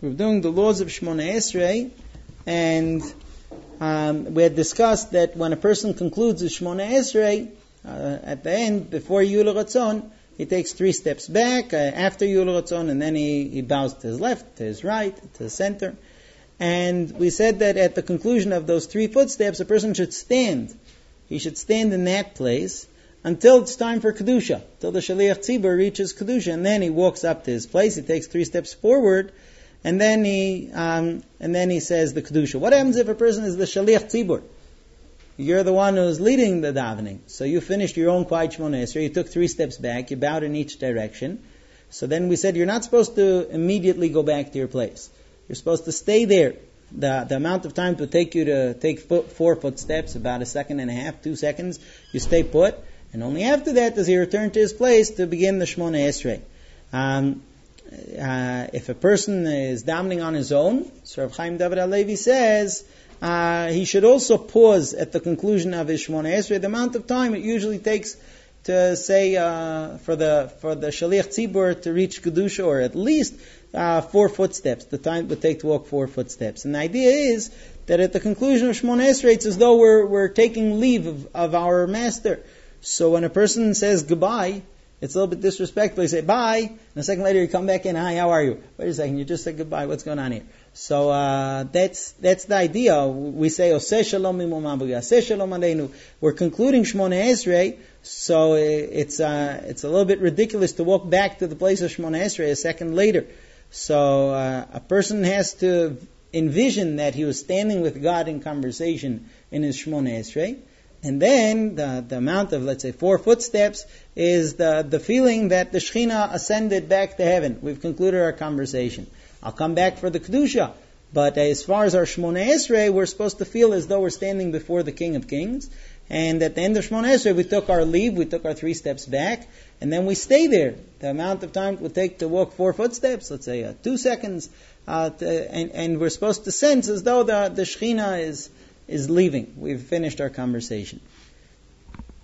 We're doing the laws of Shmona Esrei, and we had discussed that when a person concludes the Shmona Esrei, at the end, before Yul Ratzon, he takes 3 steps back after Yul Ratzon, and then he bows to his left, to his right, to the center. And we said that at the conclusion of those 3 footsteps, a person should stand. He should stand in that place until it's time for Kedusha, till the Shaliach Tzibur reaches Kedusha, and then he walks up to his place, he takes 3 steps forward, and then he says the Kedusha. What happens if a person is the Shaliach Tzibur? You're the one who's leading the davening. So you finished your own Quiet Shmona Esrei, you took 3 steps back, you bowed in each direction. So then we said you're not supposed to immediately go back to your place. You're supposed to stay there. The amount of time it would take you to take 4 footsteps, about 1.5 seconds, 2 seconds, you stay put. And only after that does he return to his place to begin the Shmona Esrei. If a person is davening on his own, so Rav Chaim David HaLevi says, he should also pause at the conclusion of his Shmona Esrei. The amount of time it usually takes to say for the Shaliach Tzibur to reach Kedusha, or at least 4 footsteps, the time it would take to walk 4 footsteps. And the idea is that at the conclusion of Shmona Esrei, it's as though we're taking leave of our master. So when a person says goodbye, it's a little bit disrespectful. You say bye, and a second later you come back in. Hi, how are you? Wait a second, you just said goodbye. What's going on here? So that's the idea. We say Oseh Shalom Imam Aseh Shalom Aleinu. We're concluding Shmona Esrei, so it's a little bit ridiculous to walk back to the place of Shmona Esrei a second later. So a person has to envision that he was standing with God in conversation in his Shmona Esrei. And then the amount of, let's say, 4 footsteps is the feeling that the Shekhinah ascended back to heaven. We've concluded our conversation. I'll come back for the Kedusha. But as far as our Shmona Esrei, we're supposed to feel as though we're standing before the King of Kings. And at the end of Shmona Esrei, we took our leave, we took our 3 steps back, and then we stay there. The amount of time it would take to walk 4 footsteps, let's say 2 seconds, and we're supposed to sense as though the Shekhinah is leaving. We've finished our conversation.